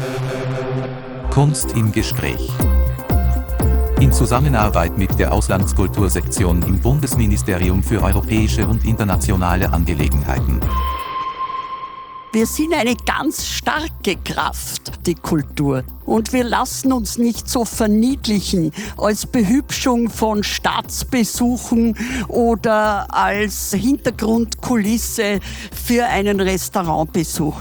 Kunst im Gespräch. In Zusammenarbeit mit der Auslandskultursektion im Bundesministerium für europäische und internationale Angelegenheiten. Wir sind eine ganz starke Kraft, die Kultur. Und wir lassen uns nicht so verniedlichen als Behübschung von Staatsbesuchen oder als Hintergrundkulisse für einen Restaurantbesuch.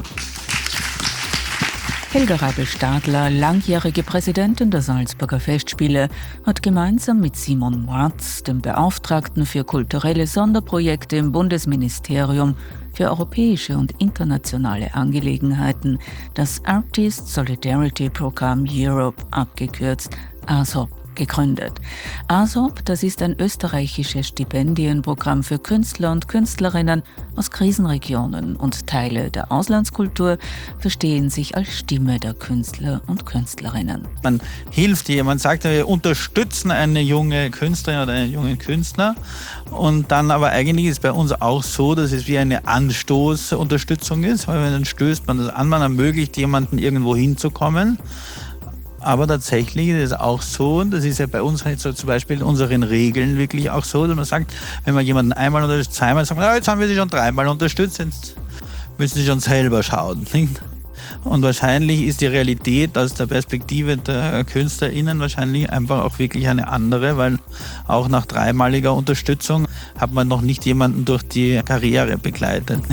Helga Reibel-Stadler, langjährige Präsidentin der Salzburger Festspiele, hat gemeinsam mit Simon Marz, dem Beauftragten für kulturelle Sonderprojekte im Bundesministerium für europäische und internationale Angelegenheiten, das Artist Solidarity Programme Europe, abgekürzt ASOP, gegründet. ASOP, das ist ein österreichisches Stipendienprogramm für Künstler und Künstlerinnen aus Krisenregionen, und Teile der Auslandskultur verstehen sich als Stimme der Künstler und Künstlerinnen. Man hilft jemandem, sagt, wir unterstützen eine junge Künstlerin oder einen jungen Künstler, und dann aber eigentlich ist bei uns auch so, dass es wie eine Anstoßunterstützung ist, weil dann stößt man das an, man ermöglicht jemanden irgendwo hinzukommen. Aber tatsächlich ist es auch so, und das ist ja bei uns so zum Beispiel in unseren Regeln wirklich auch so, dass man sagt, wenn man jemanden einmal unterstützt, zweimal sagt, jetzt haben wir sie schon dreimal unterstützt, jetzt müssen sie schon selber schauen. Und wahrscheinlich ist die Realität aus der Perspektive der KünstlerInnen wahrscheinlich einfach auch wirklich eine andere, weil auch nach dreimaliger Unterstützung hat man noch nicht jemanden durch die Karriere begleitet.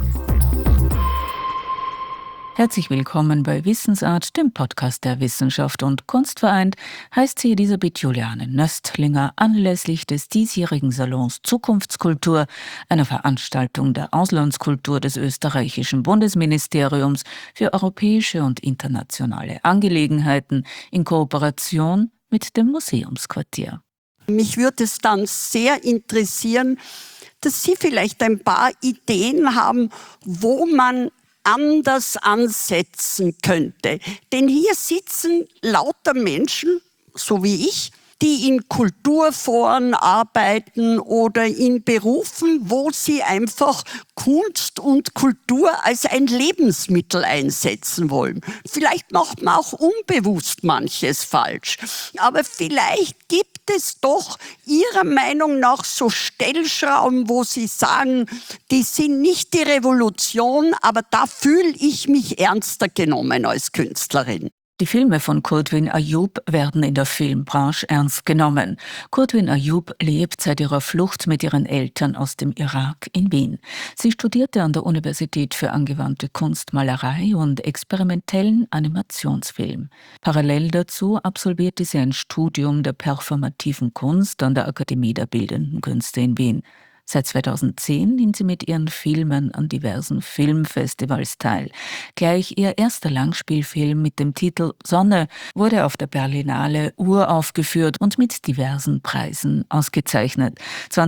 Herzlich willkommen bei Wissensart, dem Podcast der Wissenschaft und Kunst vereint, heißt sie Elisabeth Juliane Nöstlinger anlässlich des diesjährigen Salons Zukunftskultur, einer Veranstaltung der Auslandskultur des österreichischen Bundesministeriums für europäische und internationale Angelegenheiten in Kooperation mit dem Museumsquartier. Mich würde es dann sehr interessieren, dass Sie vielleicht ein paar Ideen haben, wo man anders ansetzen könnte. Denn hier sitzen lauter Menschen, so wie ich, die in Kulturforen arbeiten oder in Berufen, wo sie einfach Kunst und Kultur als ein Lebensmittel einsetzen wollen. Vielleicht macht man auch unbewusst manches falsch. Aber vielleicht gibt es doch Ihrer Meinung nach so Stellschrauben, wo Sie sagen, die sind nicht die Revolution, aber da fühle ich mich ernster genommen als Künstlerin. Die Filme von Kurtwin Ayub werden in der Filmbranche ernst genommen. Kurtwin Ayub lebt seit ihrer Flucht mit ihren Eltern aus dem Irak in Wien. Sie studierte an der Universität für angewandte Kunstmalerei und experimentellen Animationsfilm. Parallel dazu absolvierte sie ein Studium der performativen Kunst an der Akademie der Bildenden Künste in Wien. Seit 2010 nimmt sie mit ihren Filmen an diversen Filmfestivals teil. Gleich ihr erster Langspielfilm mit dem Titel Sonne wurde auf der Berlinale uraufgeführt und mit diversen Preisen ausgezeichnet.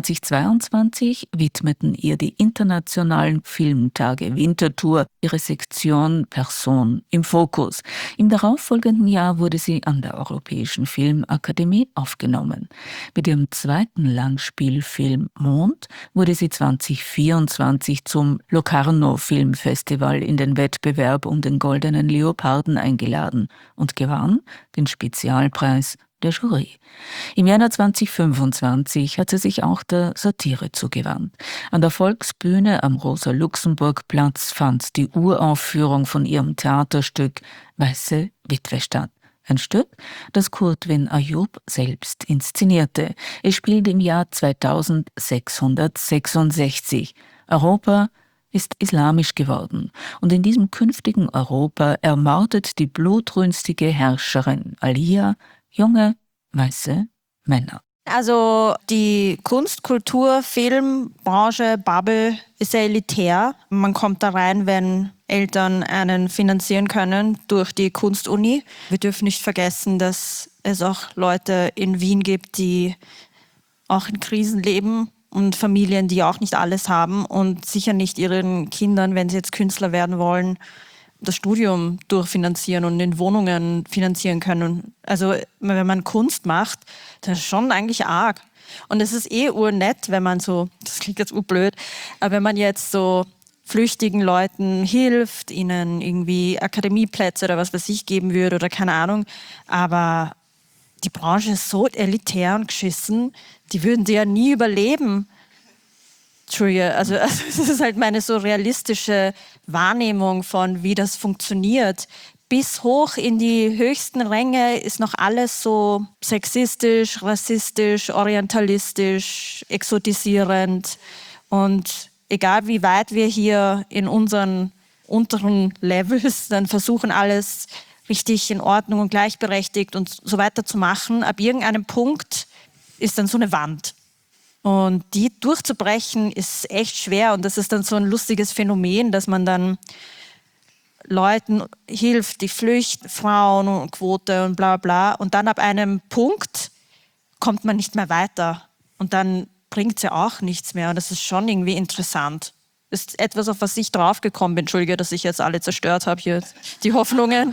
2022 widmeten ihr die internationalen Filmtage Winterthur ihre Sektion Person im Fokus. Im darauffolgenden Jahr wurde sie an der Europäischen Filmakademie aufgenommen. Mit ihrem zweiten Langspielfilm Mond wurde sie 2024 zum Locarno Filmfestival in den Wettbewerb um den Goldenen Leoparden eingeladen und gewann den Spezialpreis der Jury. Im Januar 2025 hat sie sich auch der Satire zugewandt. An der Volksbühne am Rosa-Luxemburg-Platz fand die Uraufführung von ihrem Theaterstück Weiße Witwe statt. Ein Stück, das Kurtwin Ayub selbst inszenierte. Es spielt im Jahr 2666. Europa ist islamisch geworden. Und in diesem künftigen Europa ermordet die blutrünstige Herrscherin Alia junge, weiße Männer. Also die Kunst-, Kultur-, Filmbranche, Bubble ist sehr elitär. Man kommt da rein, wenn Eltern einen finanzieren können durch die Kunstuni. Wir dürfen nicht vergessen, dass es auch Leute in Wien gibt, die auch in Krisen leben und Familien, die auch nicht alles haben und sicher nicht ihren Kindern, wenn sie jetzt Künstler werden wollen, das Studium durchfinanzieren und in Wohnungen finanzieren können. Also wenn man Kunst macht, das ist schon eigentlich arg. Und es ist urnett, wenn man so, das klingt jetzt urblöd, aber wenn man jetzt so flüchtigen Leuten hilft, ihnen irgendwie Akademieplätze oder was weiß ich geben würde oder keine Ahnung. Aber die Branche ist so elitär und geschissen, die würden die ja nie überleben. Entschuldige, also das ist halt meine so realistische Wahrnehmung von, wie das funktioniert. Bis hoch in die höchsten Ränge ist noch alles so sexistisch, rassistisch, orientalistisch, exotisierend. Und egal wie weit wir hier in unseren unteren Levels dann versuchen, alles richtig in Ordnung und gleichberechtigt und so weiter zu machen, ab irgendeinem Punkt ist dann so eine Wand. Und die durchzubrechen ist echt schwer. Und das ist dann so ein lustiges Phänomen, dass man dann Leuten hilft, die flüchten, Frauen und Quote und bla bla. Und dann ab einem Punkt kommt man nicht mehr weiter. Und dann bringt es ja auch nichts mehr. Und das ist schon irgendwie interessant. Das ist etwas, auf was ich draufgekommen bin. Entschuldige, dass ich jetzt alle zerstört habe hier, die Hoffnungen.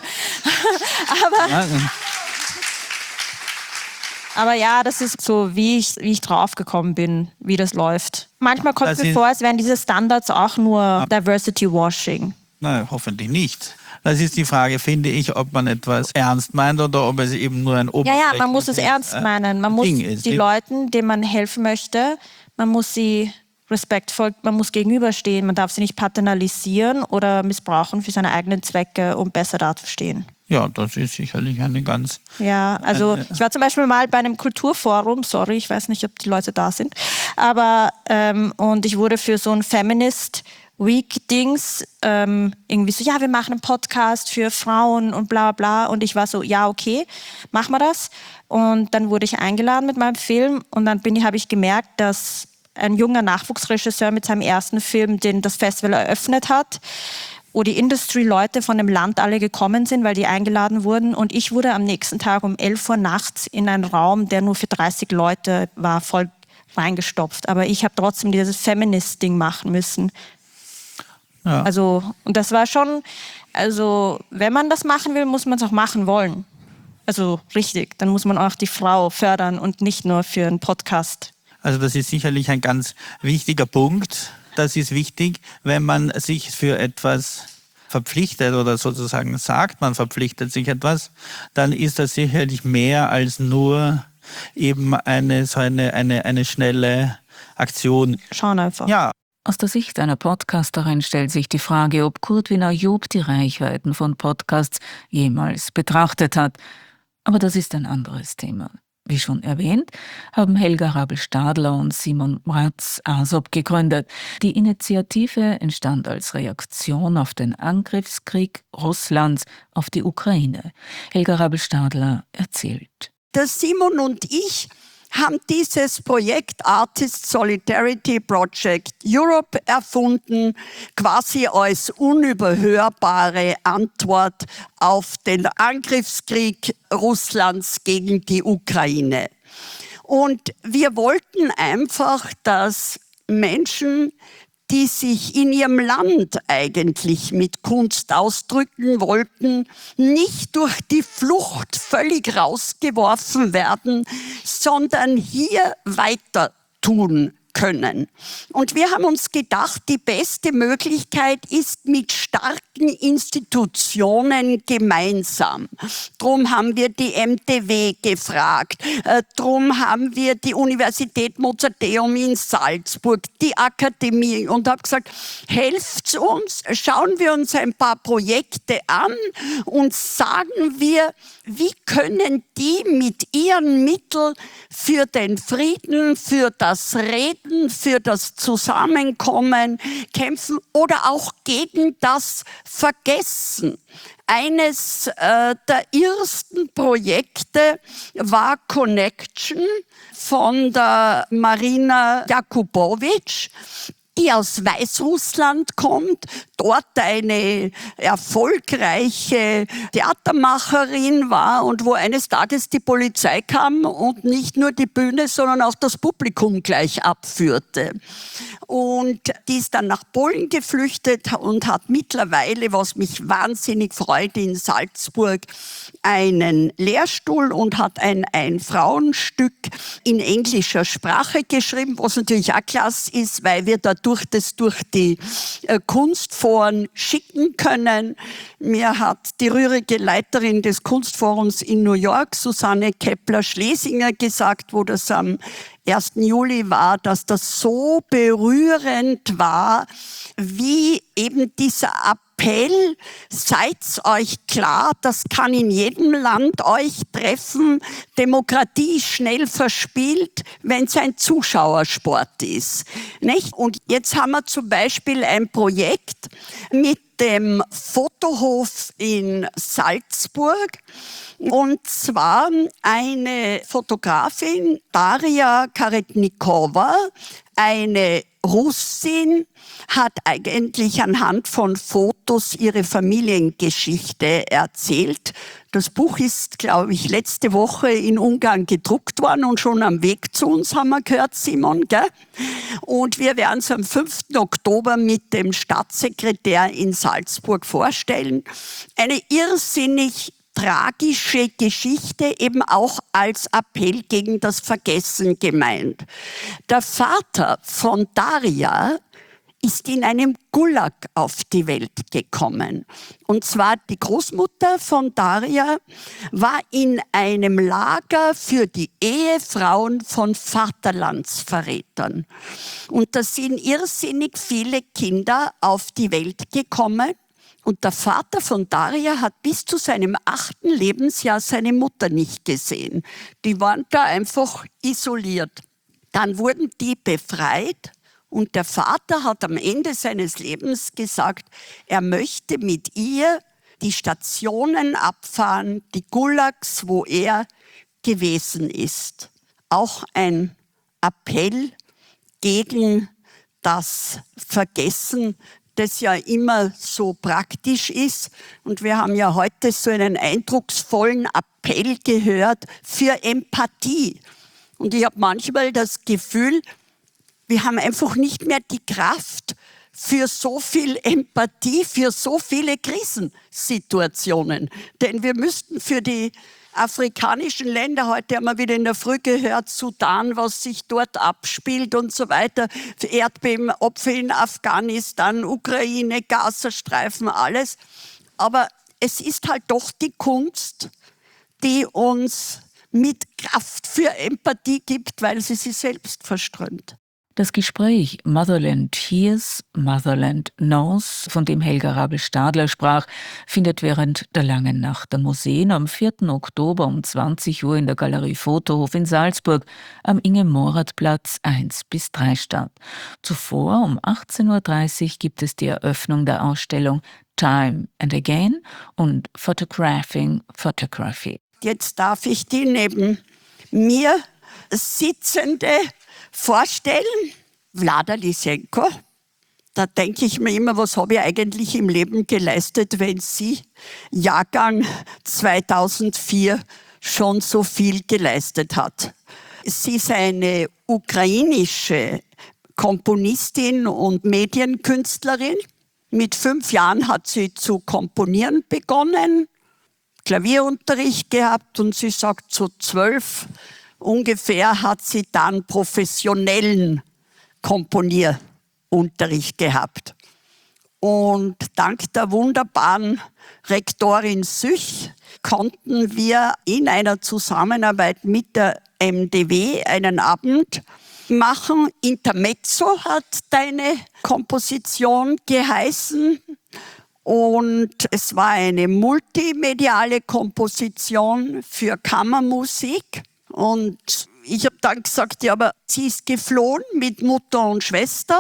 Aber ja, das ist so, wie ich draufgekommen bin, wie das läuft. Manchmal kommt es mir vor, als wären diese Standards auch nur Diversity Washing. Nein, hoffentlich nicht. Das ist die Frage, finde ich, ob man etwas ernst meint oder ob es eben nur ein oberflächliches Ja, man muss es ernst meinen. Man muss die Leuten, denen man helfen möchte, man muss sie respektvoll, man muss gegenüberstehen. Man darf sie nicht paternalisieren oder missbrauchen für seine eigenen Zwecke, um besser dazustehen. Ja, das ist sicherlich eine ganz... Ja, also ich war zum Beispiel mal bei einem Kulturforum, sorry, ich weiß nicht, ob die Leute da sind, aber und ich wurde für so ein Feminist Week-Dings irgendwie so, ja, wir machen einen Podcast für Frauen und bla bla. Und ich war so, ja, okay, machen wir das. Und dann wurde ich eingeladen mit meinem Film und dann habe ich gemerkt, dass ein junger Nachwuchsregisseur mit seinem ersten Film das Festival eröffnet hat, wo die Industry-Leute von dem Land alle gekommen sind, weil die eingeladen wurden. Und ich wurde am nächsten Tag um 11 Uhr nachts in einen Raum, der nur für 30 Leute war, voll reingestopft. Aber ich habe trotzdem dieses Feminist-Ding machen müssen. Ja. Also, und das war schon, also wenn man das machen will, muss man es auch machen wollen. Also richtig, dann muss man auch die Frau fördern und nicht nur für einen Podcast. Also das ist sicherlich ein ganz wichtiger Punkt. Das ist wichtig, wenn man sich für etwas verpflichtet oder sozusagen sagt, man verpflichtet sich etwas, dann ist das sicherlich mehr als nur eben eine schnelle Aktion. Schauen einfach. Ja. Aus der Sicht einer Podcasterin stellt sich die Frage, ob Kurtwin Ayub die Reichweiten von Podcasts jemals betrachtet hat. Aber das ist ein anderes Thema. Wie schon erwähnt, haben Helga Rabel-Stadler und Simon Bratz ASOP gegründet. Die Initiative entstand als Reaktion auf den Angriffskrieg Russlands auf die Ukraine. Helga Rabel-Stadler erzählt. Der Simon und ich haben dieses Projekt Artist Solidarity Project Europe erfunden, quasi als unüberhörbare Antwort auf den Angriffskrieg Russlands gegen die Ukraine. Und wir wollten einfach, dass Menschen, die sich in ihrem Land eigentlich mit Kunst ausdrücken wollten, nicht durch die Flucht völlig rausgeworfen werden, sondern hier weiter tun können. Und wir haben uns gedacht, die beste Möglichkeit ist mit starken Institutionen gemeinsam. Drum haben wir die MTW gefragt, drum haben wir die Universität Mozarteum in Salzburg, die Akademie und habe gesagt, helft uns, schauen wir uns ein paar Projekte an und sagen wir, wie können die mit ihren Mitteln für den Frieden, für das Reden, für das Zusammenkommen kämpfen oder auch gegen das Vergessen. Eines der ersten Projekte war Connection von der Marina Jakubowitsch, die aus Weißrussland kommt, dort eine erfolgreiche Theatermacherin war und wo eines Tages die Polizei kam und nicht nur die Bühne, sondern auch das Publikum gleich abführte. Und die ist dann nach Polen geflüchtet und hat mittlerweile, was mich wahnsinnig freut, in Salzburg einen Lehrstuhl und hat ein Frauenstück in englischer Sprache geschrieben, was natürlich auch klasse ist, weil wir dort das durch die Kunstforen schicken können. Mir hat die rührige Leiterin des Kunstforums in New York, Susanne Kepler-Schlesinger, gesagt, wo das am 1. Juli war, dass das so berührend war, wie eben dieser Appell, seid euch klar, das kann in jedem Land euch treffen. Demokratie ist schnell verspielt, wenn es ein Zuschauersport ist. Nicht? Und jetzt haben wir zum Beispiel ein Projekt mit dem Fotohof in Salzburg. Und zwar eine Fotografin, Daria Karetnikova, eine Russin, hat eigentlich anhand von Fotos ihre Familiengeschichte erzählt. Das Buch ist, glaube ich, letzte Woche in Ungarn gedruckt worden und schon am Weg zu uns, haben wir gehört, Simon, gell? Und wir werden es am 5. Oktober mit dem Staatssekretär in Salzburg vorstellen. Eine irrsinnig tragische Geschichte, eben auch als Appell gegen das Vergessen gemeint. Der Vater von Daria ist in einem Gulag auf die Welt gekommen. Und zwar die Großmutter von Daria war in einem Lager für die Ehefrauen von Vaterlandsverrätern. Und da sind irrsinnig viele Kinder auf die Welt gekommen. Und der Vater von Daria hat bis zu seinem 8. Lebensjahr seine Mutter nicht gesehen. Die waren da einfach isoliert. Dann wurden die befreit und der Vater hat am Ende seines Lebens gesagt, er möchte mit ihr die Stationen abfahren, die Gulags, wo er gewesen ist. Auch ein Appell gegen das Vergessen, das ja immer so praktisch ist. Und wir haben ja heute so einen eindrucksvollen Appell gehört für Empathie. Und ich habe manchmal das Gefühl, wir haben einfach nicht mehr die Kraft für so viel Empathie, für so viele Krisensituationen. Denn wir müssten für die afrikanischen Länder, heute haben wir wieder in der Früh gehört, Sudan, was sich dort abspielt und so weiter, Erdbebenopfer in Afghanistan, Ukraine, Gazastreifen, alles. Aber es ist halt doch die Kunst, die uns mit Kraft für Empathie gibt, weil sie sich selbst verströmt. Das Gespräch Motherland Hears, Motherland Knows, von dem Helga Rabel-Stadler sprach, findet während der Langen Nacht der Museen am 4. Oktober um 20 Uhr in der Galerie Fotohof in Salzburg am Inge-Morath-Platz 1-3 statt. Zuvor um 18.30 Uhr gibt es die Eröffnung der Ausstellung Time and Again und Photographing Photography. Jetzt darf ich die neben mir sitzende vorstellen, Vlada Lysenko. Da denke ich mir immer, was habe ich eigentlich im Leben geleistet, wenn sie, Jahrgang 2004, schon so viel geleistet hat. Sie ist eine ukrainische Komponistin und Medienkünstlerin. Mit 5 Jahren hat sie zu komponieren begonnen, Klavierunterricht gehabt und sie sagt, zu 12 ungefähr hat sie dann professionellen Komponierunterricht gehabt. Und dank der wunderbaren Rektorin Süch konnten wir in einer Zusammenarbeit mit der MDW einen Abend machen. Intermezzo hat deine Komposition geheißen. Und es war eine multimediale Komposition für Kammermusik. Und ich habe dann gesagt, ja, aber sie ist geflohen mit Mutter und Schwester.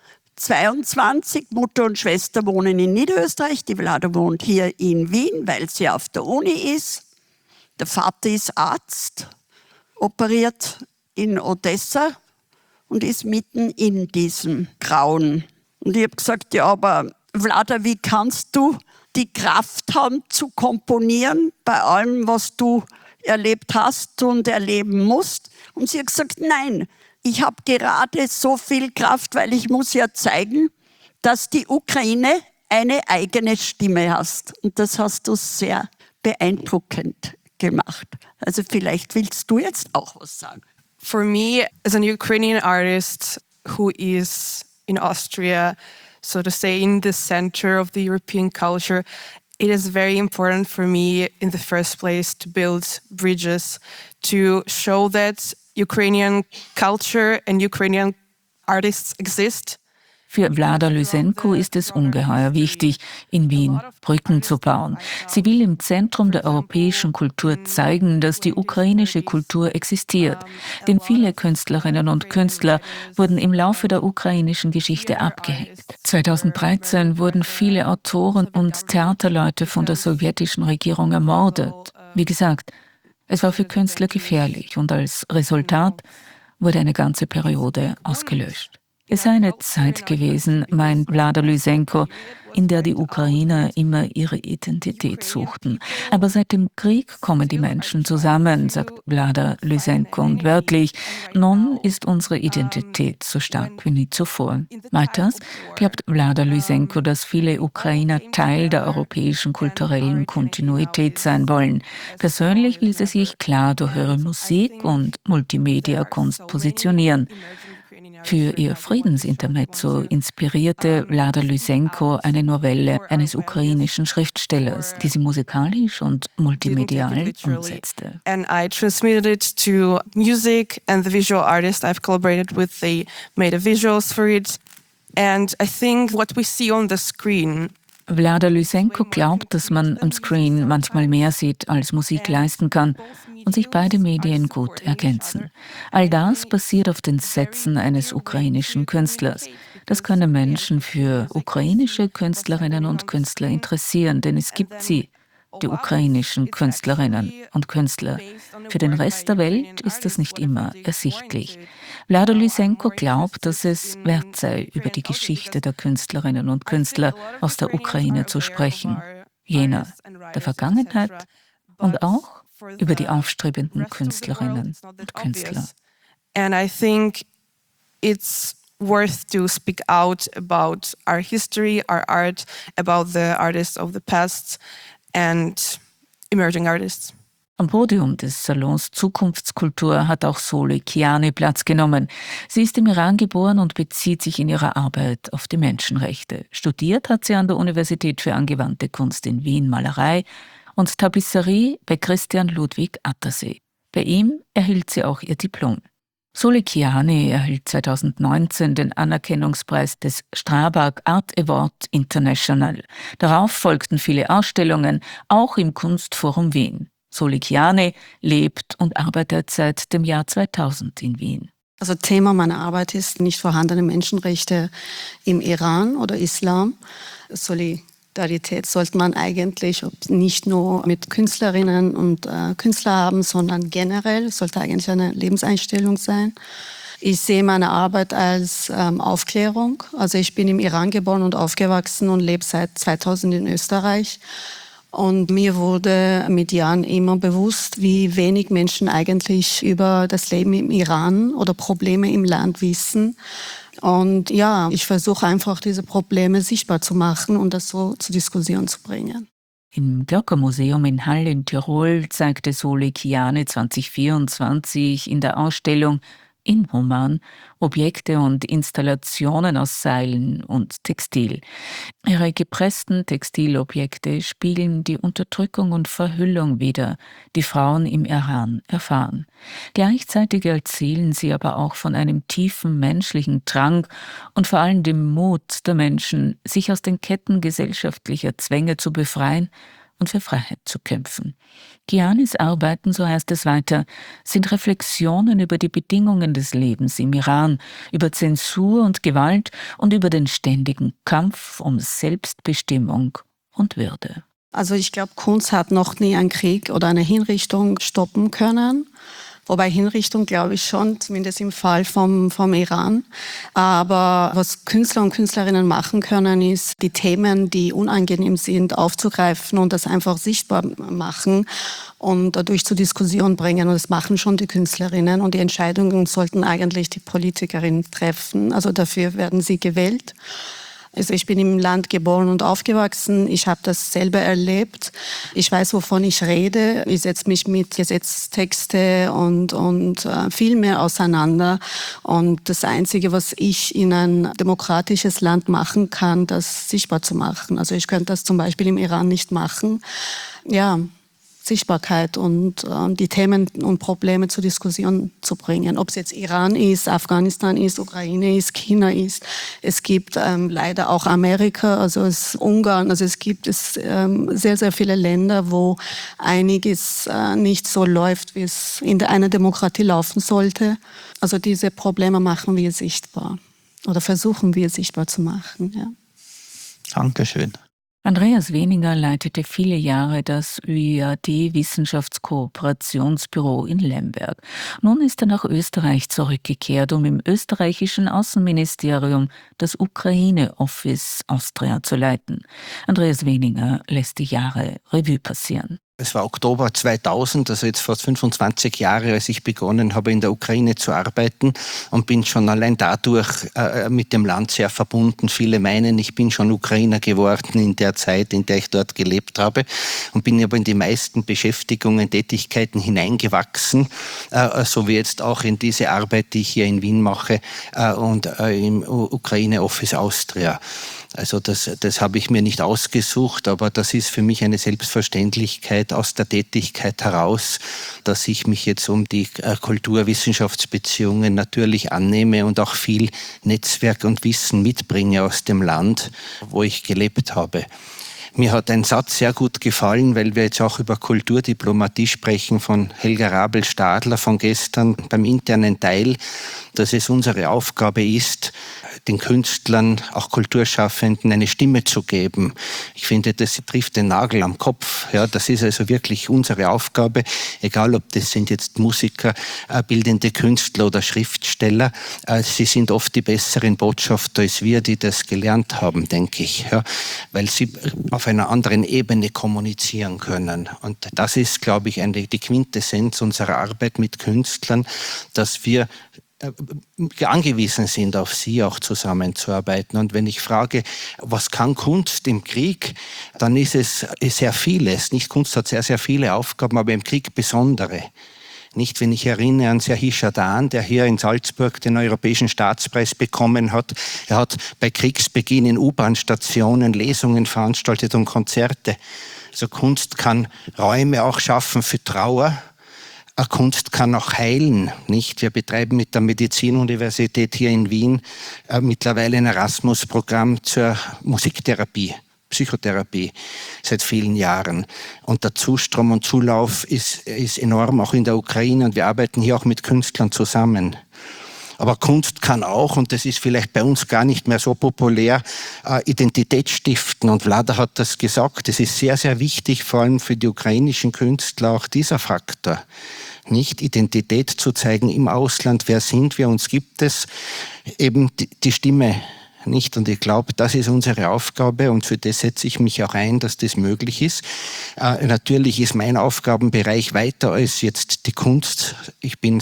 22, Mutter und Schwester wohnen in Niederösterreich. Die Vlada wohnt hier in Wien, weil sie auf der Uni ist. Der Vater ist Arzt, operiert in Odessa und ist mitten in diesem Grauen. Und ich habe gesagt, ja, aber Vlada, wie kannst du die Kraft haben zu komponieren bei allem, was du erlebt hast und erleben musst? Und sie hat gesagt, nein, ich habe gerade so viel Kraft, weil ich muss ja zeigen, dass die Ukraine eine eigene Stimme hat. Und das hast du sehr beeindruckend gemacht. Also vielleicht willst du jetzt auch was sagen. For me, as an Ukrainian artist who is in Austria, so to say, in the center of the European culture, it is very important for me in the first place to build bridges, to show that Ukrainian culture and Ukrainian artists exist. Für Vlada Lysenko ist es ungeheuer wichtig, in Wien Brücken zu bauen. Sie will im Zentrum der europäischen Kultur zeigen, dass die ukrainische Kultur existiert. Denn viele Künstlerinnen und Künstler wurden im Laufe der ukrainischen Geschichte abgehängt. 2013 wurden viele Autoren und Theaterleute von der sowjetischen Regierung ermordet. Wie gesagt, es war für Künstler gefährlich und als Resultat wurde eine ganze Periode ausgelöscht. Es sei eine Zeit gewesen, meint Vlada Lysenko, in der die Ukrainer immer ihre Identität suchten. Aber seit dem Krieg kommen die Menschen zusammen, sagt Vlada Lysenko, und wörtlich, nun ist unsere Identität so stark wie nie zuvor. Weiters glaubt Vlada Lysenko, dass viele Ukrainer Teil der europäischen kulturellen Kontinuität sein wollen. Persönlich will sie sich klar durch ihre Musik und Multimedia-Kunst positionieren. Für ihr Friedensintermezzo inspirierte Vlada Lysenko eine Novelle eines ukrainischen Schriftstellers, die sie musikalisch und multimedial umsetzte. And I transmitted it to music, and the visual artist I've collaborated with, they made the visuals for it. And I think what we see on the screen, Vlada Lysenko glaubt, dass man am Screen manchmal mehr sieht, als Musik leisten kann und sich beide Medien gut ergänzen. All das basiert auf den Sätzen eines ukrainischen Künstlers. Das können Menschen für ukrainische Künstlerinnen und Künstler interessieren, denn es gibt sie, die ukrainischen Künstlerinnen und Künstler. Für den Rest der Welt ist das nicht immer ersichtlich. Vlada Lysenko glaubt, dass es wert sei, über die Geschichte der Künstlerinnen und Künstler aus der Ukraine zu sprechen, jener der Vergangenheit und auch über die aufstrebenden Künstlerinnen und Künstler. And I think it's worth to speak out about our history, our art, about the artists of the past and emerging artists. Am Podium des Salons Zukunftskultur hat auch Sole Kiani Platz genommen. Sie ist im Iran geboren und bezieht sich in ihrer Arbeit auf die Menschenrechte. Studiert hat sie an der Universität für angewandte Kunst in Wien Malerei und Tapisserie bei Christian Ludwig Attersee. Bei ihm erhielt sie auch ihr Diplom. Sole Kiani erhielt 2019 den Anerkennungspreis des Strabag Art Award International. Darauf folgten viele Ausstellungen, auch im Kunstforum Wien. Sole Kiani lebt und arbeitet seit dem Jahr 2000 in Wien. Also Thema meiner Arbeit ist nicht vorhandene Menschenrechte im Iran oder Islam. Solidarität sollte man eigentlich nicht nur mit Künstlerinnen und Künstlern haben, sondern generell sollte eigentlich eine Lebenseinstellung sein. Ich sehe meine Arbeit als Aufklärung. Also ich bin im Iran geboren und aufgewachsen und lebe seit 2000 in Österreich. Und mir wurde mit Jahren immer bewusst, wie wenig Menschen eigentlich über das Leben im Iran oder Probleme im Land wissen. Und ja, ich versuche einfach, diese Probleme sichtbar zu machen und das so zur Diskussion zu bringen. Im Glockermuseum in Hall in Tirol zeigte Sole Kiani 2024 in der Ausstellung Inhuman Objekte und Installationen aus Seilen und Textil. Ihre gepressten Textilobjekte spiegeln die Unterdrückung und Verhüllung wider, die Frauen im Iran erfahren. Gleichzeitig erzählen sie aber auch von einem tiefen menschlichen Drang und vor allem dem Mut der Menschen, sich aus den Ketten gesellschaftlicher Zwänge zu befreien und für Freiheit zu kämpfen. Kianis Arbeiten, so heißt es weiter, sind Reflexionen über die Bedingungen des Lebens im Iran, über Zensur und Gewalt und über den ständigen Kampf um Selbstbestimmung und Würde. Also ich glaube, Kunst hat noch nie einen Krieg oder eine Hinrichtung stoppen können. Wobei Hinrichtung glaube ich schon, zumindest im Fall vom Iran. Aber was Künstler und Künstlerinnen machen können, ist, die Themen, die unangenehm sind, aufzugreifen und das einfach sichtbar machen und dadurch zur Diskussion bringen. Und das machen schon die Künstlerinnen. Und die Entscheidungen sollten eigentlich die Politikerinnen treffen. Also dafür werden sie gewählt. Also ich bin im Land geboren und aufgewachsen. Ich habe das selber erlebt. Ich weiß, wovon ich rede. Ich setze mich mit Gesetzestexte und viel mehr auseinander. Und das Einzige, was ich in ein demokratisches Land machen kann, das sichtbar zu machen. Also ich könnte das zum Beispiel im Iran nicht machen. Ja, Sichtbarkeit und die Themen und Probleme zur Diskussion zu bringen. Ob es jetzt Iran ist, Afghanistan ist, Ukraine ist, China ist. Es gibt leider auch Amerika, also Ungarn. Also es gibt sehr, sehr viele Länder, wo einiges nicht so läuft, wie es in einer Demokratie laufen sollte. Also diese Probleme machen wir sichtbar oder versuchen wir sichtbar zu machen. Ja. Dankeschön. Andreas Weninger leitete viele Jahre das ÖIAD-Wissenschaftskooperationsbüro in Lemberg. Nun ist er nach Österreich zurückgekehrt, um im österreichischen Außenministerium das Ukraine-Office Austria zu leiten. Andreas Weninger lässt die Jahre Revue passieren. Es war Oktober 2000, also jetzt fast 25 Jahre, als ich begonnen habe, in der Ukraine zu arbeiten und bin schon allein dadurch mit dem Land sehr verbunden. Viele meinen, ich bin schon Ukrainer geworden in der Zeit, in der ich dort gelebt habe und bin aber in die meisten Beschäftigungen, Tätigkeiten hineingewachsen, so wie jetzt auch in diese Arbeit, die ich hier in Wien mache und im Ukraine-Office Austria. Also das habe ich mir nicht ausgesucht, aber das ist für mich eine Selbstverständlichkeit aus der Tätigkeit heraus, dass ich mich jetzt um die Kulturwissenschaftsbeziehungen natürlich annehme und auch viel Netzwerk und Wissen mitbringe aus dem Land, wo ich gelebt habe. Mir hat ein Satz sehr gut gefallen, weil wir jetzt auch über Kulturdiplomatie sprechen, von Helga Rabel-Stadler von gestern beim internen Teil, dass es unsere Aufgabe ist, den Künstlern, auch Kulturschaffenden, eine Stimme zu geben. Ich finde, das trifft den Nagel am Kopf. Ja, das ist also wirklich unsere Aufgabe, egal ob das sind jetzt Musiker, bildende Künstler oder Schriftsteller. Sie sind oft die besseren Botschafter als wir, die das gelernt haben, denke ich, ja, weil sie auf einer anderen Ebene kommunizieren können. Und das ist, glaube ich, die Quintessenz unserer Arbeit mit Künstlern, dass wir angewiesen sind, auf sie auch zusammenzuarbeiten. Und wenn ich frage, was kann Kunst im Krieg, dann ist es sehr vieles. Nicht, Kunst hat sehr, sehr viele Aufgaben, aber im Krieg besondere. Nicht, wenn ich erinnere an Serhii Schadan, der hier in Salzburg den Europäischen Staatspreis bekommen hat. Er hat bei Kriegsbeginn in U-Bahn-Stationen Lesungen veranstaltet und Konzerte. Also Kunst kann Räume auch schaffen für Trauer. Kunst kann auch heilen, nicht? Wir betreiben mit der Medizinuniversität hier in Wien mittlerweile ein Erasmus-Programm zur Musiktherapie, Psychotherapie seit vielen Jahren. Und der Zustrom und Zulauf ist enorm, auch in der Ukraine. Und wir arbeiten hier auch mit Künstlern zusammen. Aber Kunst kann auch, und das ist vielleicht bei uns gar nicht mehr so populär, Identität stiften. Und Vlada hat das gesagt, es ist sehr, sehr wichtig, vor allem für die ukrainischen Künstler, auch dieser Faktor. Nicht Identität zu zeigen im Ausland, wer sind wir, uns gibt es, eben die Stimme. Nicht? Und ich glaube, das ist unsere Aufgabe und für das setze ich mich auch ein, dass das möglich ist. Natürlich ist mein Aufgabenbereich weiter als jetzt die Kunst. Ich bin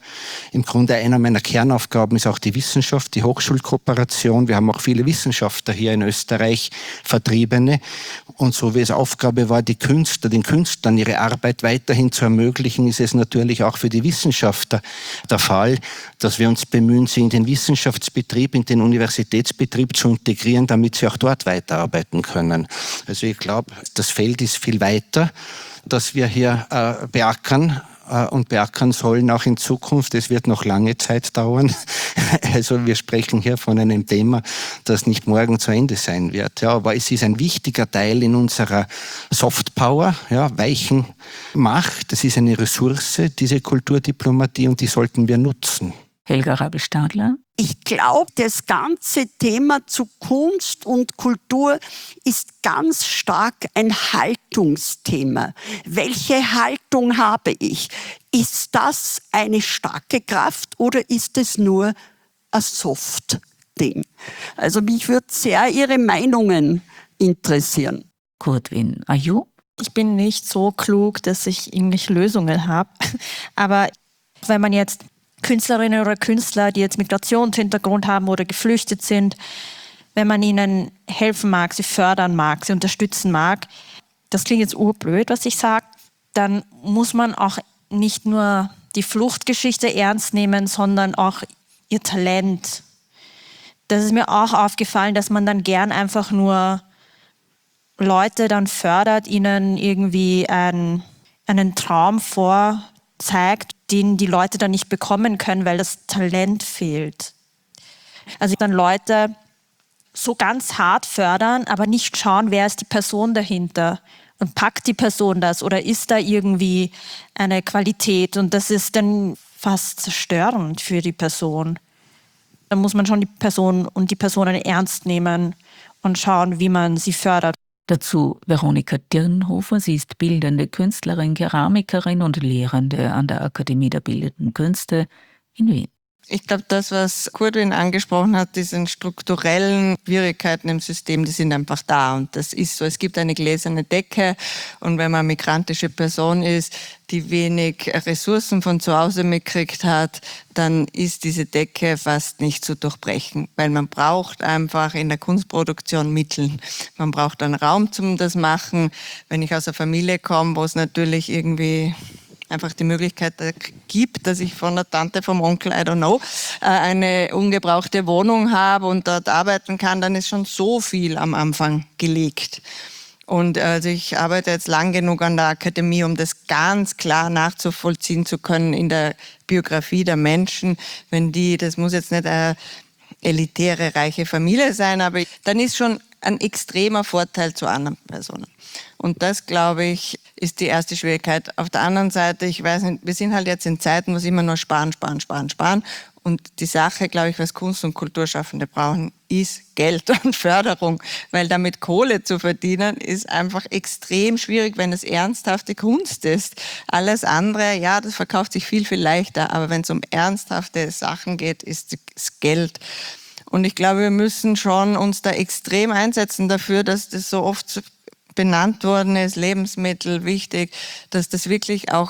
im Grunde einer meiner Kernaufgaben ist auch die Wissenschaft, die Hochschulkooperation. Wir haben auch viele Wissenschaftler hier in Österreich, Vertriebene. Und so wie es Aufgabe war, den Künstlern ihre Arbeit weiterhin zu ermöglichen, ist es natürlich auch für die Wissenschaftler der Fall, dass wir uns bemühen, sie in den Wissenschaftsbetrieb, in den Universitätsbetrieb zu integrieren, damit sie auch dort weiterarbeiten können. Also ich glaube, das Feld ist viel weiter, das wir hier beackern und beackern sollen auch in Zukunft. Es wird noch lange Zeit dauern. Also wir sprechen hier von einem Thema, das nicht morgen zu Ende sein wird. Ja, aber es ist ein wichtiger Teil in unserer Softpower, ja, weichen Macht. Das ist eine Ressource, diese Kulturdiplomatie, und die sollten wir nutzen. Helga Rabel-Stadler. Ich glaube, das ganze Thema zu Kunst und Kultur ist ganz stark ein Haltungsthema. Welche Haltung habe ich? Ist das eine starke Kraft oder ist es nur ein Soft-Ding? Also mich würde sehr Ihre Meinungen interessieren. Kurtwin Ayub. Ich bin nicht so klug, dass ich irgendwelche Lösungen habe. Aber wenn man jetzt Künstlerinnen oder Künstler, die jetzt Migrationshintergrund haben oder geflüchtet sind, wenn man ihnen helfen mag, sie fördern mag, sie unterstützen mag, das klingt jetzt urblöd, was ich sage, dann muss man auch nicht nur die Fluchtgeschichte ernst nehmen, sondern auch ihr Talent. Das ist mir auch aufgefallen, dass man dann gern einfach nur Leute dann fördert, ihnen irgendwie einen Traum vorzeigt, den die Leute dann nicht bekommen können, weil das Talent fehlt. Also dann Leute so ganz hart fördern, aber nicht schauen, wer ist die Person dahinter. Und packt die Person das oder ist da irgendwie eine Qualität? Und das ist dann fast zerstörend für die Person. Da muss man schon die Person und die Personen ernst nehmen und schauen, wie man sie fördert. Dazu Veronika Dirnhofer. Sie ist bildende Künstlerin, Keramikerin und Lehrende an der Akademie der Bildenden Künste in Wien. Ich glaube, das, was Kurtwin angesprochen hat, diese strukturellen Schwierigkeiten im System, die sind einfach da. Und das ist so, es gibt eine gläserne Decke. Und wenn man migrantische Person ist, die wenig Ressourcen von zu Hause mitkriegt hat, dann ist diese Decke fast nicht zu durchbrechen. Weil man braucht einfach in der Kunstproduktion Mittel. Man braucht einen Raum zum das machen. Wenn ich aus einer Familie komme, wo es natürlich irgendwie einfach die Möglichkeit gibt, dass ich von der Tante, vom Onkel, I don't know, eine ungebrauchte Wohnung habe und dort arbeiten kann, dann ist schon so viel am Anfang gelegt. Und also ich arbeite jetzt lang genug an der Akademie, um das ganz klar nachzuvollziehen zu können in der Biografie der Menschen. Wenn die, das muss jetzt nicht eine elitäre, reiche Familie sein, aber dann ist schon ein extremer Vorteil zu anderen Personen. Und das, glaube ich, ist die erste Schwierigkeit. Auf der anderen Seite, ich weiß nicht, wir sind halt jetzt in Zeiten, wo es immer nur sparen. Und die Sache, glaube ich, was Kunst- und Kulturschaffende brauchen, ist Geld und Förderung. Weil damit Kohle zu verdienen, ist einfach extrem schwierig, wenn es ernsthafte Kunst ist. Alles andere, ja, das verkauft sich viel, viel leichter. Aber wenn es um ernsthafte Sachen geht, ist das Geld. Und ich glaube, wir müssen schon uns da extrem einsetzen dafür, dass das so oft benannt worden ist, Lebensmittel wichtig, dass das wirklich auch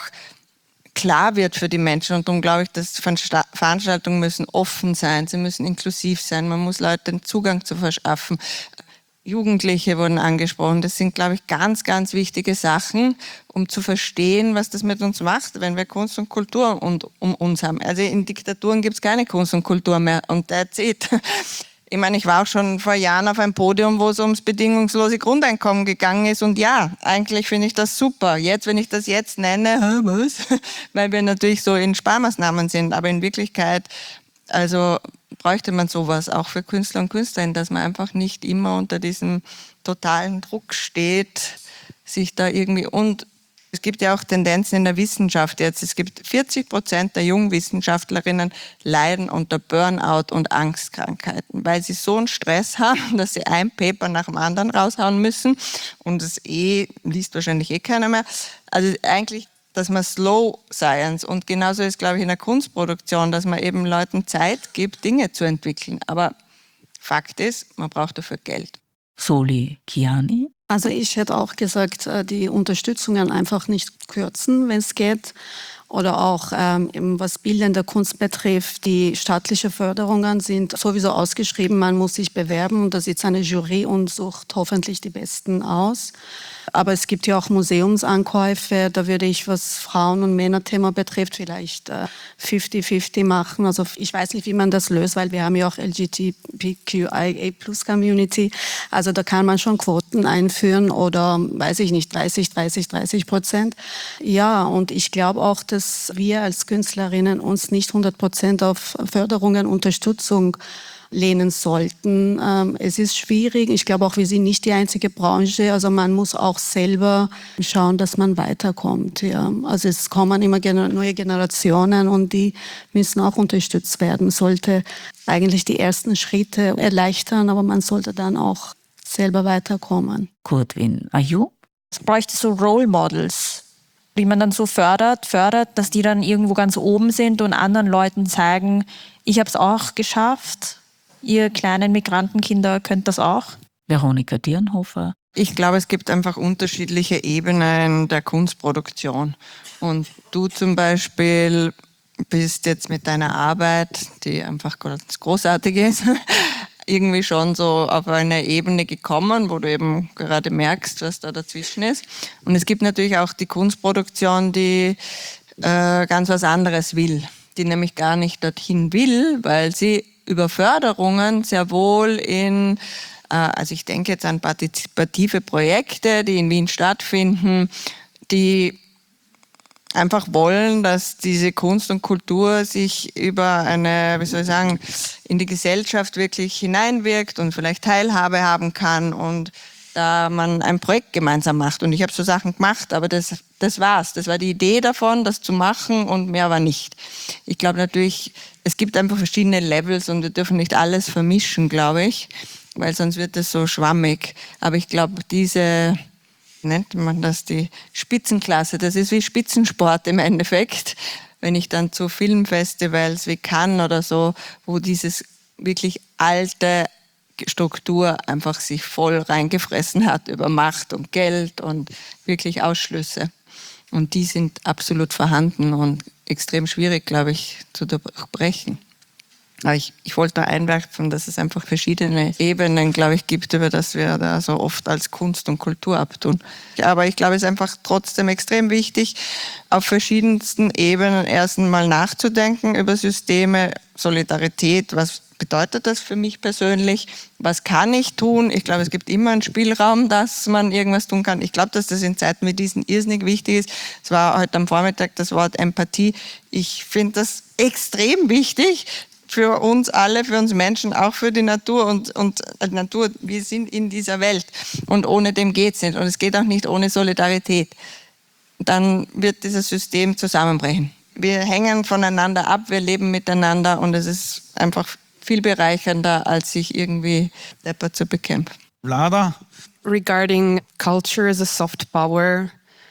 klar wird für die Menschen. Und darum glaube ich, dass Veranstaltungen müssen offen sein, sie müssen inklusiv sein, man muss Leuten Zugang zu verschaffen. Jugendliche wurden angesprochen. Das sind, glaube ich, ganz, ganz wichtige Sachen, um zu verstehen, was das mit uns macht, wenn wir Kunst und Kultur um uns haben. Also in Diktaturen gibt es keine Kunst und Kultur mehr und that's it. Ich meine, ich war auch schon vor Jahren auf einem Podium, wo es ums bedingungslose Grundeinkommen gegangen ist. Und ja, eigentlich finde ich das super. Jetzt, wenn ich das jetzt nenne, was? Weil wir natürlich so in Sparmaßnahmen sind. Aber in Wirklichkeit, also bräuchte man sowas auch für Künstler und Künstlerinnen, dass man einfach nicht immer unter diesem totalen Druck steht, sich da irgendwie und es gibt ja auch Tendenzen in der Wissenschaft jetzt. Es gibt 40% der jungen Wissenschaftlerinnen leiden unter Burnout und Angstkrankheiten, weil sie so einen Stress haben, dass sie ein Paper nach dem anderen raushauen müssen und es liest wahrscheinlich keiner mehr. Also eigentlich, dass man Slow Science und genauso ist, glaube ich, in der Kunstproduktion, dass man eben Leuten Zeit gibt, Dinge zu entwickeln. Aber Fakt ist, man braucht dafür Geld. Soli Kiani. Also ich hätte auch gesagt, die Unterstützungen einfach nicht kürzen, wenn es geht. Oder auch was bildende Kunst betrifft, die staatlichen Förderungen sind sowieso ausgeschrieben, man muss sich bewerben und da sitzt eine Jury und sucht hoffentlich die Besten aus. Aber es gibt ja auch Museumsankäufe, da würde ich, was Frauen- und Männerthema betrifft, vielleicht 50-50 machen. Also ich weiß nicht, wie man das löst, weil wir haben ja auch LGBTQIA+-Community. Also da kann man schon Quoten einführen oder, weiß ich nicht, 30%. Ja, und ich glaube auch, dass wir als Künstlerinnen uns nicht 100% auf Förderungen, Unterstützung lehnen sollten. Es ist schwierig. Ich glaube auch, wir sind nicht die einzige Branche. Also man muss auch selber schauen, dass man weiterkommt. Ja. Also es kommen immer neue Generationen und die müssen auch unterstützt werden. Sollte eigentlich die ersten Schritte erleichtern, aber man sollte dann auch selber weiterkommen. Kurtwin Ayub. Es bräuchte so Role Models, wie man dann so fördert, dass die dann irgendwo ganz oben sind und anderen Leuten zeigen, ich habe es auch geschafft. Ihr kleinen Migrantenkinder könnt das auch? Veronika Dirnhofer. Ich glaube, es gibt einfach unterschiedliche Ebenen der Kunstproduktion. Und du zum Beispiel bist jetzt mit deiner Arbeit, die einfach ganz großartig ist, irgendwie schon so auf eine Ebene gekommen, wo du eben gerade merkst, was da dazwischen ist. Und es gibt natürlich auch die Kunstproduktion, die ganz was anderes will, die nämlich gar nicht dorthin will, weil sie über Förderungen sehr wohl in, also ich denke jetzt an partizipative Projekte, die in Wien stattfinden, die einfach wollen, dass diese Kunst und Kultur sich über eine, wie soll ich sagen, in die Gesellschaft wirklich hineinwirkt und vielleicht Teilhabe haben kann und da man ein Projekt gemeinsam macht. Und ich habe so Sachen gemacht, aber das war's. Das war die Idee davon, das zu machen und mehr war nicht. Ich glaube natürlich, es gibt einfach verschiedene Levels und wir dürfen nicht alles vermischen, glaube ich, weil sonst wird es so schwammig. Aber ich glaube, diese, nennt man das, die Spitzenklasse, das ist wie Spitzensport im Endeffekt. Wenn ich dann zu Filmfestivals wie Cannes oder so, wo dieses wirklich alte Struktur einfach sich voll reingefressen hat über Macht und Geld und wirklich Ausschlüsse. Und die sind absolut vorhanden und extrem schwierig, glaube ich, zu durchbrechen. Aber ich wollte da einwerfen, dass es einfach verschiedene Ebenen, glaube ich, gibt, über das wir da so oft als Kunst und Kultur abtun. Aber ich glaube, es ist einfach trotzdem extrem wichtig, auf verschiedensten Ebenen erst einmal nachzudenken über Systeme, Solidarität, was bedeutet das für mich persönlich? Was kann ich tun? Ich glaube, es gibt immer einen Spielraum, dass man irgendwas tun kann. Ich glaube, dass das in Zeiten wie diesen irrsinnig wichtig ist. Es war heute am Vormittag das Wort Empathie. Ich finde das extrem wichtig für uns alle, für uns Menschen, auch für die Natur und Natur. Wir sind in dieser Welt und ohne dem geht es nicht. Und es geht auch nicht ohne Solidarität. Dann wird dieses System zusammenbrechen. Wir hängen voneinander ab, wir leben miteinander und es ist einfach viel bereichernder, als sich irgendwie deppert zu bekämpfen. Vlada? Regarding culture as a soft power,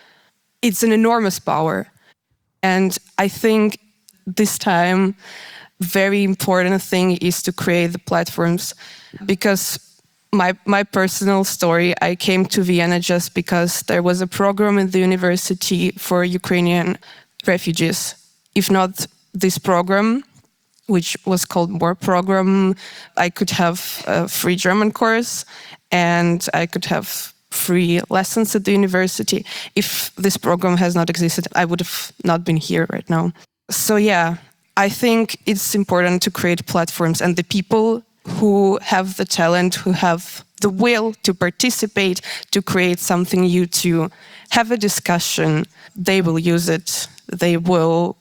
it's an enormous power. And I think this time, very important thing is to create the platforms, because my personal story, I came to Vienna just because there was a program in the university for Ukrainian refugees. If not this program, which was called MORE program, I could have a free German course and I could have free lessons at the university. If this program has not existed, I would have not been here right now. So yeah, I think it's important to create platforms, and the people who have the talent, who have the will to participate, to create something new, to have a discussion, they will use it. They will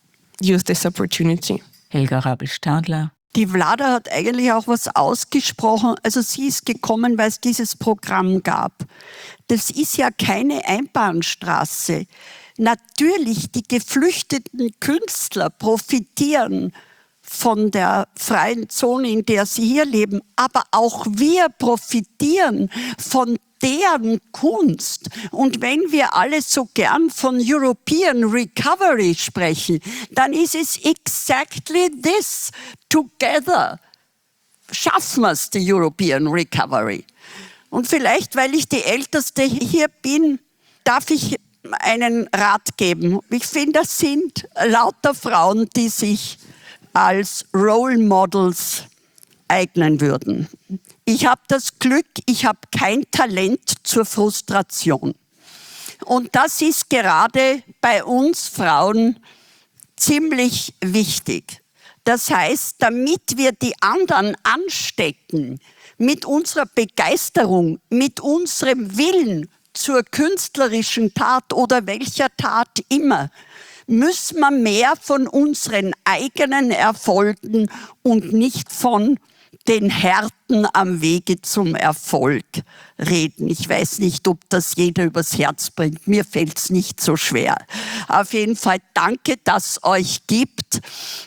use this opportunity. Helga Rabel-Stadler. Die Vlada hat eigentlich auch was ausgesprochen. Also sie ist gekommen, weil es dieses Programm gab. Das ist ja keine Einbahnstraße. Natürlich, die geflüchteten Künstler profitieren von der freien Zone, in der sie hier leben. Aber auch wir profitieren von deren Kunst. Und wenn wir alle so gern von European Recovery sprechen, dann ist es exactly this. Together schaffen wir es, die European Recovery. Und vielleicht, weil ich die Älteste hier bin, darf ich einen Rat geben. Ich finde, das sind lauter Frauen, die sich als Role Models eignen würden. Ich habe das Glück, ich habe kein Talent zur Frustration. Und das ist gerade bei uns Frauen ziemlich wichtig. Das heißt, damit wir die anderen anstecken, mit unserer Begeisterung, mit unserem Willen zur künstlerischen Tat oder welcher Tat immer, müssen wir mehr von unseren eigenen Erfolgen und nicht von den Härten am Wege zum Erfolg reden. Ich weiß nicht, ob das jeder übers Herz bringt. Mir fällt es nicht so schwer. Auf jeden Fall danke, dass es euch gibt,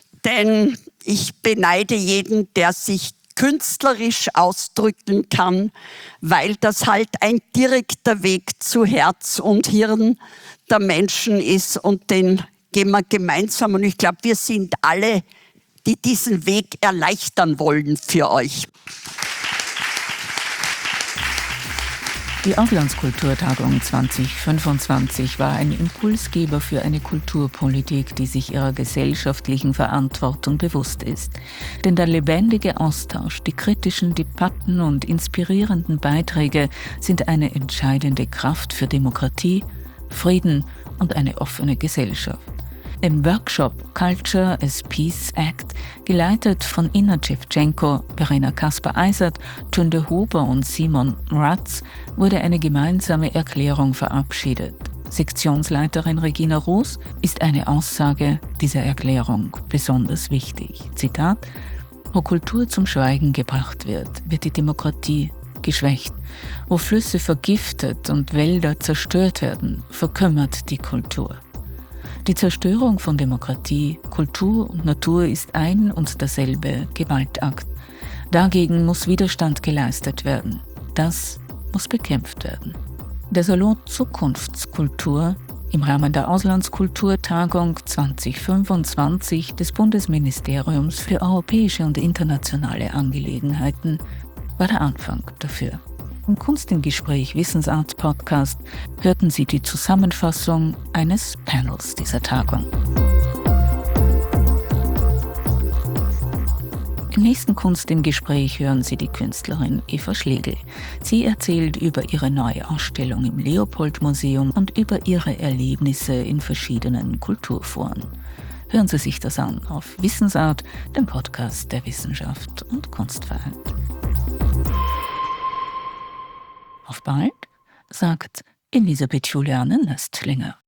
denn ich beneide jeden, der sich künstlerisch ausdrücken kann, weil das halt ein direkter Weg zu Herz und Hirn der Menschen ist und den gehen wir gemeinsam. Und ich glaube, wir sind alle, die diesen Weg erleichtern wollen für euch. Die Auslandskulturtagung 2025 war ein Impulsgeber für eine Kulturpolitik, die sich ihrer gesellschaftlichen Verantwortung bewusst ist. Denn der lebendige Austausch, die kritischen Debatten und inspirierenden Beiträge sind eine entscheidende Kraft für Demokratie, Frieden und eine offene Gesellschaft. Im Workshop Culture as Peace Act, geleitet von Inna Schewtschenko, Verena Kasper-Eisert, Tunde Huber und Simon Ratz, wurde eine gemeinsame Erklärung verabschiedet. Sektionsleiterin Regina Roos ist eine Aussage dieser Erklärung besonders wichtig. Zitat: Wo Kultur zum Schweigen gebracht wird, wird die Demokratie geschwächt. Wo Flüsse vergiftet und Wälder zerstört werden, verkümmert die Kultur. Die Zerstörung von Demokratie, Kultur und Natur ist ein und derselbe Gewaltakt. Dagegen muss Widerstand geleistet werden. Das muss bekämpft werden. Der Salon Zukunftskultur im Rahmen der Auslandskulturtagung 2025 des Bundesministeriums für europäische und internationale Angelegenheiten war der Anfang dafür. Im Kunst im Gespräch Wissensart Podcast hörten Sie die Zusammenfassung eines Panels dieser Tagung. Im nächsten Kunst im Gespräch hören Sie die Künstlerin Eva Schlegel. Sie erzählt über ihre neue Ausstellung im Leopold-Museum und über ihre Erlebnisse in verschiedenen Kulturforen. Hören Sie sich das an auf Wissensart, dem Podcast der Wissenschaft und Kunst vereint. Auf bald, sagt Elisabeth Juliane Nöstlinger.